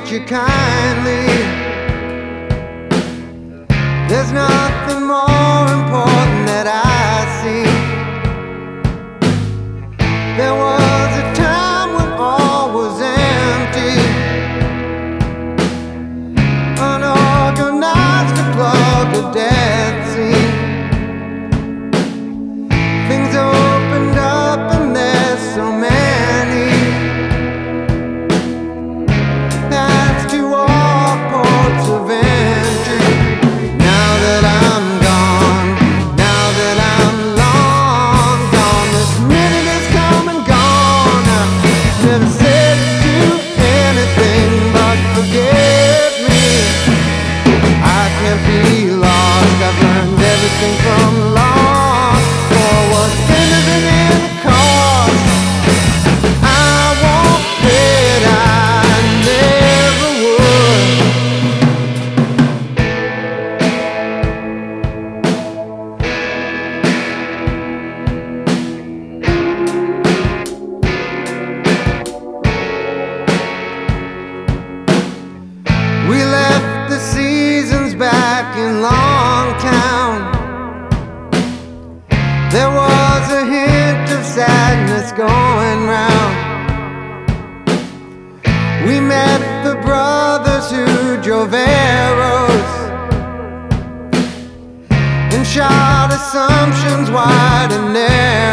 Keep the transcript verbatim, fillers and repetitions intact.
treat you kindly. There's nothing more important that I see. There was a time when all was empty, unorganized, a clogged, a dead sea. Things opened up and there's so many paths to all ports of entry. Now that I'm gone, now that I'm long gone, this minute has come and gone. I've never said to anything but forgive me. I can't be lost, I've learned everything from loss. For what's bigger than any cost, I won't pay it, I never would. We left the seasons back in Longtown. There was a hint of sadness going round. We met the brothers who drove arrows and shot assumptions wide and narrow.